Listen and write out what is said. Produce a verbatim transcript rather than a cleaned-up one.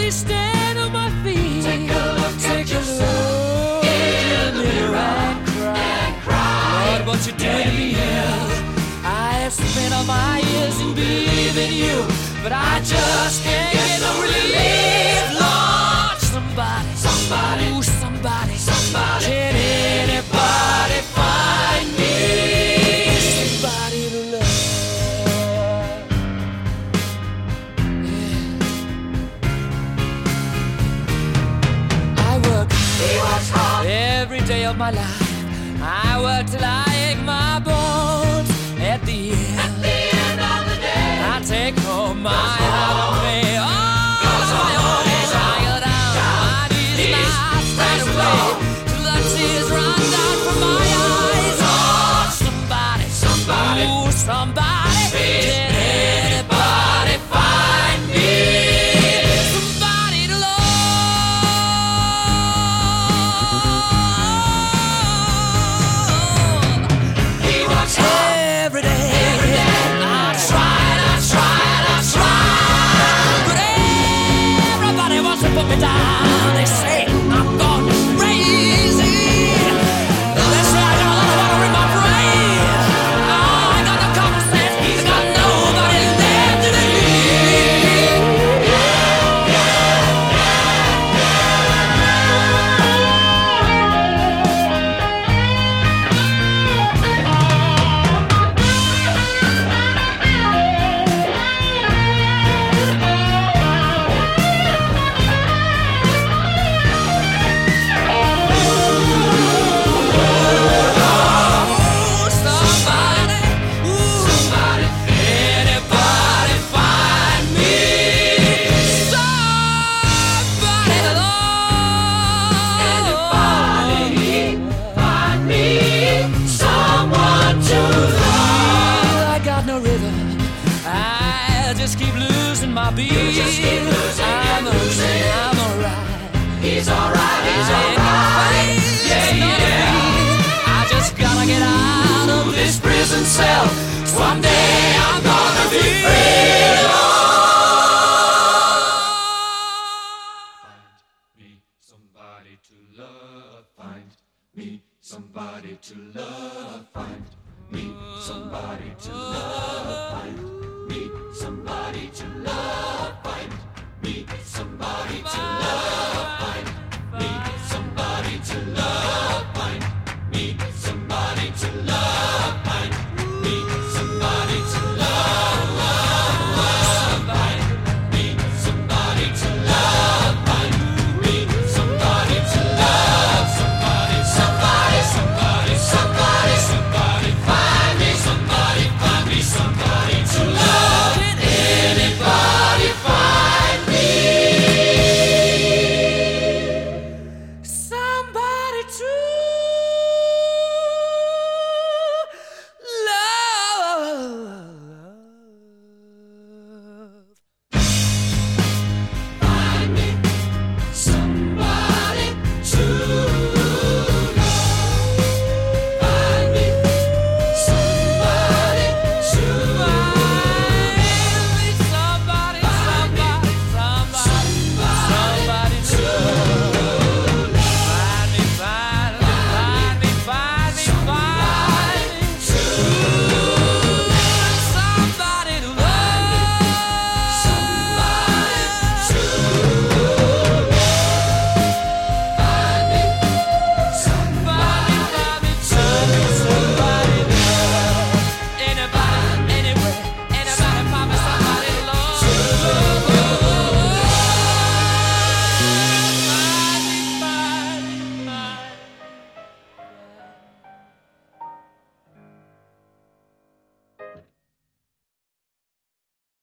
finally stand on my feet. Take a look Take at a yourself look in the mirror and cry. and cry. Lord, what you doing to me? I have spent all my years in believing you, but I just can't get no relief. Lord, somebody, Somebody, ooh, somebody, somebody. can anybody find me somebody to love? Yeah. I work He works hard. every day of my life. I work till I ache my bones. At the end, At the end of the day, I take home my hard pay. All on my own. I go down my knees and I start to play till the tears run down from my eyes. Oh, somebody, Somebody. ooh, somebody, can anybody find me somebody to love? he works hard. Every day, Every day. I tried, I tried, I tried, but everybody wants to put me down. They say I'm gone crazy. They say I got a lot of water in my brain. Oh, I got no common sense. I got nobody left to believe. Ooh, somebody, ooh, Somebody, anybody find me somebody to love? anybody find me someone to love. I got no rhythm. I just keep losing my beat. just keep losing I'm and losing. okay, I'm alright. He's alright, he's I ain't got alright. faith, Yeah, it's not yeah. me. I just gotta get out of this prison cell. Someday I'm gonna be free. Find me somebody to love. Find me somebody to love. Find me somebody to love. Find